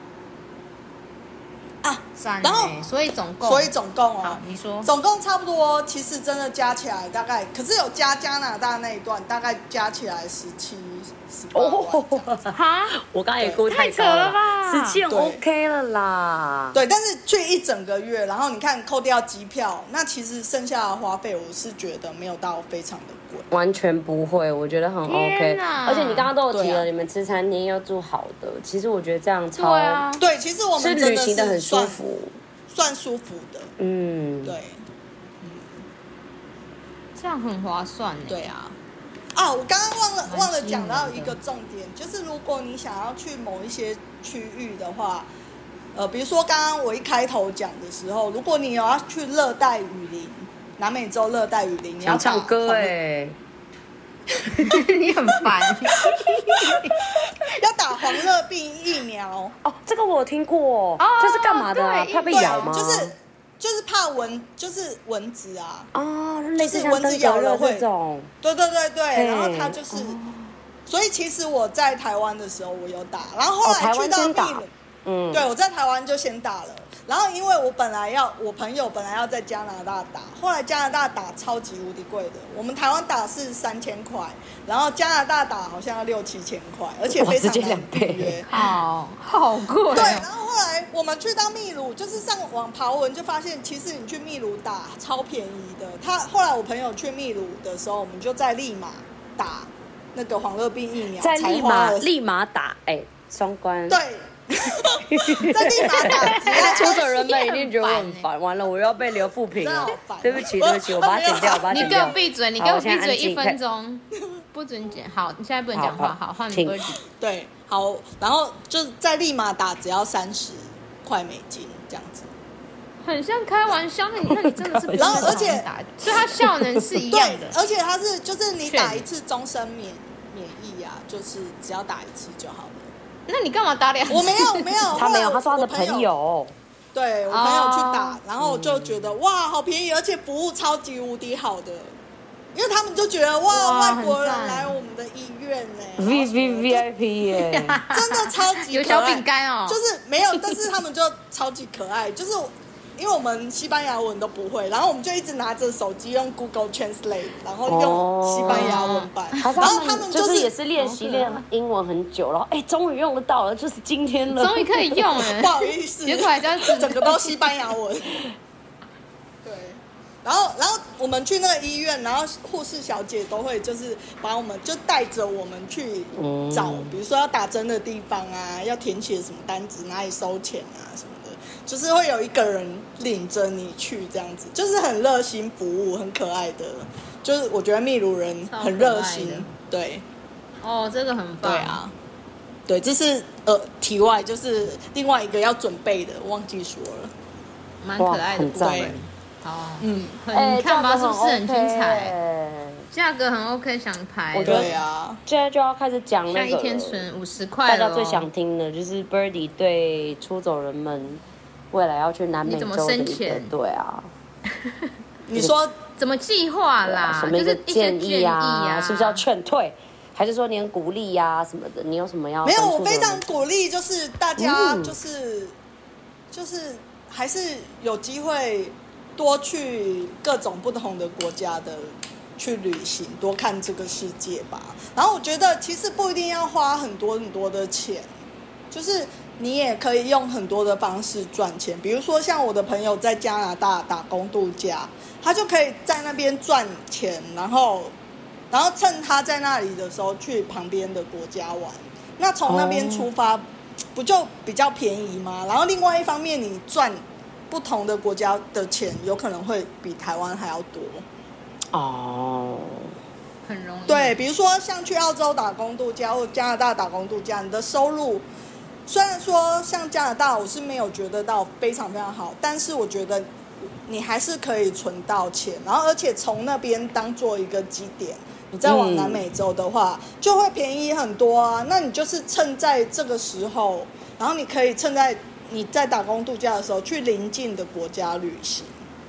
啊， 然后所以总共， 所以总共哦， 好，你说， 总共差不多，其实真的加起来大概，可是有加加拿大那一段，大概加起来十七、十八万。 哈， 我刚刚也估太扯了吧， 十七 OK 了啦。 对，但是去一整个月，然后你看扣掉机票，那其实剩下的花费，我是觉得没有到非常的贵， 完全不会，我觉得很 OK。而且你刚刚都有提了， 啊、 你们吃餐厅要住好的，其实我觉得这样超对啊， 对，其实我们真的是旅行的很舒服， 算舒服的， 嗯， 对， 嗯，这样很划算呢。 对啊。啊，我刚刚忘了忘了讲到一个重点，就是如果你想要去某一些区域的话，呃，比如说刚刚我一开头讲的时候，如果你有要去热带雨林，南美洲热带雨林，你要唱歌哎、欸， 你很烦， 要打黄热病疫苗哦，这个我有听过，哦、这是干嘛的、啊？怕被咬吗？ 就是。就是怕蚊，就是蚊子啊， 哦， 就是蚊子咬了会，对对对对，然后它就是、哦，所以其实我在台湾的时候我有打，然后后来去到秘鲁， 嗯， 对，我在台湾就先打了，然后因为我本来要，我朋友本来要在加拿大打，后来加拿大打超级无敌贵的，我们台湾打是三千块，然后加拿大打好像要六七千块，而且非常难预约， 好好贵、哦。 对，然后后来我们去到秘鲁，就是上网爬文就发现，其实你去秘鲁打超便宜的。他后来我朋友去秘鲁的时候，我们就在利马打那个黄热病疫苗， 在利马立马打，哎、欸，双关。 对。在立马打，只要出的人们一定觉得我很烦。完了，我又要被留负评了。对不起，对不起，我把它剪掉，我把它剪掉。 你给我闭嘴！你给我闭嘴一分钟，不准剪。好，你现在不能讲话。好，换你歌曲。 对，好，然后就在立马打，只要三十块美金这样子。 很像开玩笑，那你看你真的是， 然后而且， 所以它效能是一样的。 而且它是就是你打一次终身免免疫啊，就是只要打一次就好了。 那你干嘛打两次？ 我没有，没有， 他没有，他说他的朋友， 对我朋友去打， oh, 然后我就觉得、嗯、哇，好便宜，而且服务超级无敌好的，因为他们就觉得哇，哇外国人来我们的医院呢 ，V V V I P 耶， 真的超级可爱有小饼干哦， 就是没有，但是他们就超级可爱，就是。因为我们西班牙文都不会，然后我们就一直拿着手机用 Google Translate， 然后用西班牙文版， 哦、然后他们就是也是练习练英文很久，然后哎，终于用得到了，就是今天了， 终于可以用了， 不好意思， 结果还叫整个都西班牙文。对， 然后，然后我们去那个医院，然后护士小姐都会就是把我们就带着我们去找，嗯、比如说要打针的地方啊，要填写什么单子，哪里收钱啊什么的，就是会有一个人领着你去这样子，就是很热心服务，很可爱的。就是我觉得秘鲁人很热心，对。 哦，这个很棒。 对啊，对，这是呃题外，就是另外一个要准备的，忘记说了。 蛮可爱的， 对。 哦， 嗯， 很你看吧，是不是很精彩？价格很 OK， 想排。 我觉得对啊， 现在就要开始讲那个， 现在一天存五十块了。 大家最想听的就是 Birdy 对出走人们未来要去南美洲的一个，对啊。 你说怎么计划啦？ 什么一个建议啊？ 啊是不是要劝退？还是说你很鼓励呀、啊、什么的？你有什么要？ 没有，我非常鼓励，就是大家就是、嗯、就是还是有机会多去各种不同的国家的去旅行，多看这个世界吧。然后我觉得其实不一定要花很多很多的钱，就是你也可以用很多的方式赚钱。比如说像我的朋友在加拿大打工度假，他就可以在那边赚钱，然后。然后趁他在那里的时候去旁边的国家玩，那从那边出发、哦、不就比较便宜吗？然后另外一方面你赚不同的国家的钱有可能会比台湾还要多哦， 很容易。 对，比如说像去澳洲打工度假或加拿大打工度假，你的收入虽然说像加拿大我是没有觉得到非常非常好，但是我觉得你还是可以存到钱，然后而且从那边当做一个基点，你再往南美洲的话、嗯、就会便宜很多啊。那你就是趁在这个时候，然后你可以趁在你在打工度假的时候去邻近的国家旅行。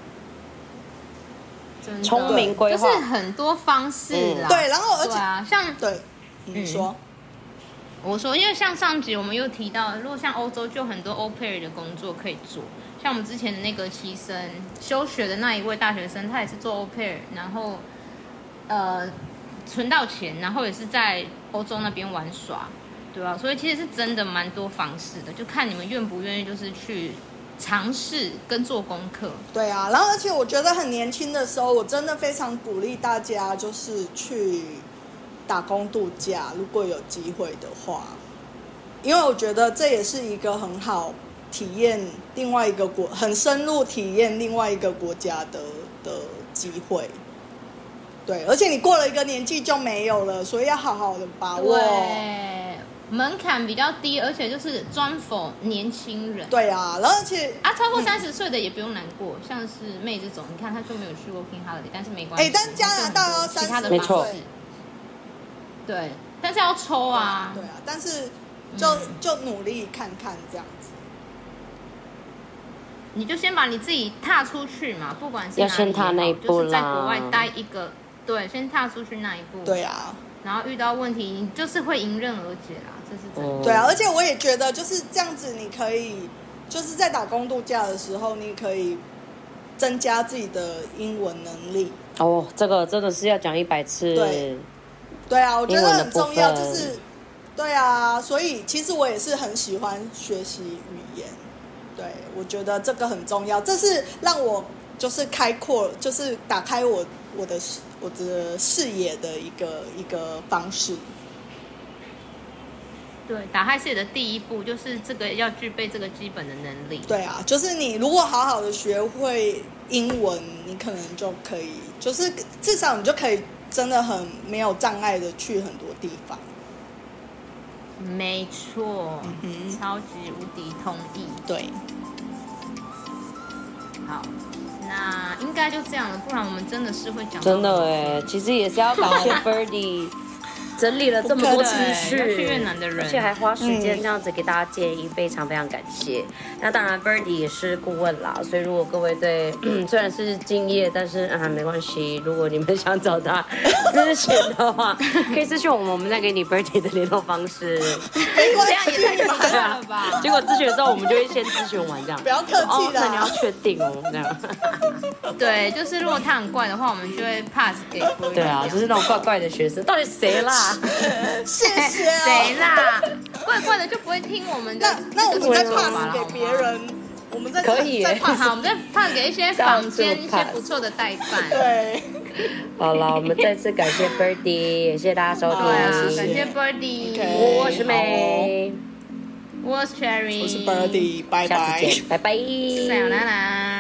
聪明规划就是很多方式啦、 嗯、对，然后而且、 啊、像对你说、 嗯、我说因为像上集我们又提到，如果像欧洲就很多 au pair 的工作可以做，像我们之前的那个牺牲休学的那一位大学生，他也是做 au pair， 然后呃存到钱，然后也是在欧洲那边玩耍，对啊，所以其实是真的蛮多方式的，就看你们愿不愿意，就是去尝试跟做功课。 对啊，然后而且我觉得很年轻的时候，我真的非常鼓励大家就是去打工度假，如果有机会的话，因为我觉得这也是一个很好体验另外一个国，很深入体验另外一个国家的的机会。对，而且你过了一个年纪就没有了，所以要好好的把握。 对，门槛比较低，而且就是专否年轻人。 对啊，然后而且啊，超过三十岁的也不用难过，嗯、像是妹这种，你看她就没有去过 King Holiday， 但是没关系。 哎，但加拿大要三十没错。 对，但是要抽啊。 对啊，但是就、嗯、就努力看看这样子。 你就先把你自己踏出去嘛，不管是哪里也好， 要先踏那一步啦， 就是在国外待一个，对，先踏出去那一步。 对啊， 然后遇到问题，你就是会迎刃而解啦，这是真的。 对啊，而且我也觉得就是这样子，你可以就是在打工度假的时候，你可以增加自己的英文能力。 哦，这个真的是要讲一百次。 对，对啊，我觉得很重要，就是对啊，所以其实我也是很喜欢学习语言。对，我觉得这个很重要，这是让我就是开阔，就是打开我我的我的视野的一个一个方式。 对，打开视野的第一步就是这个要具备这个基本的能力。 对啊，就是你如果好好的学会英文，你可能就可以，就是至少你就可以真的很没有障碍的去很多地方。 没错、嗯，超级无敌同意。 对， 好，那应该就这样了，不然我们真的是会讲。 真的哎，其实也是要感谢 Birdy 整理了这么多资讯， 去越南的人， 而且还花时间这样子给大家建议，非常非常感谢。那当然 Birdy 也是顾问啦，所以如果各位对虽然是敬业，但是啊没关系，如果你们想找他咨询的话，可以私讯我们，我们再给你 Birdy 的联络方式。 没关系， 这样也太快了吧？ 结果咨询的时候，我们就会先咨询完这样。 不要客气的、 哦，那你要确定哦，这样。 对，就是如果他很怪的话，我们就会 pass 给 Birdy。 对啊，就是那种怪怪的学生，到底谁啦？ 谢谢、哦。 谁啦？怪怪的就不会听我们的。 那那我们再 pass 给别人， 我们再可以再 pass 好，我们再判给一些坊间一些不错的代办。 对， 好了，我们再次感谢 Birdy， 也谢谢大家收听。 对啊，感谢 Birdy， okay, 我是May， 我是 Cherry， 我是 Birdy， 拜拜， 下次见，拜拜， さよなら。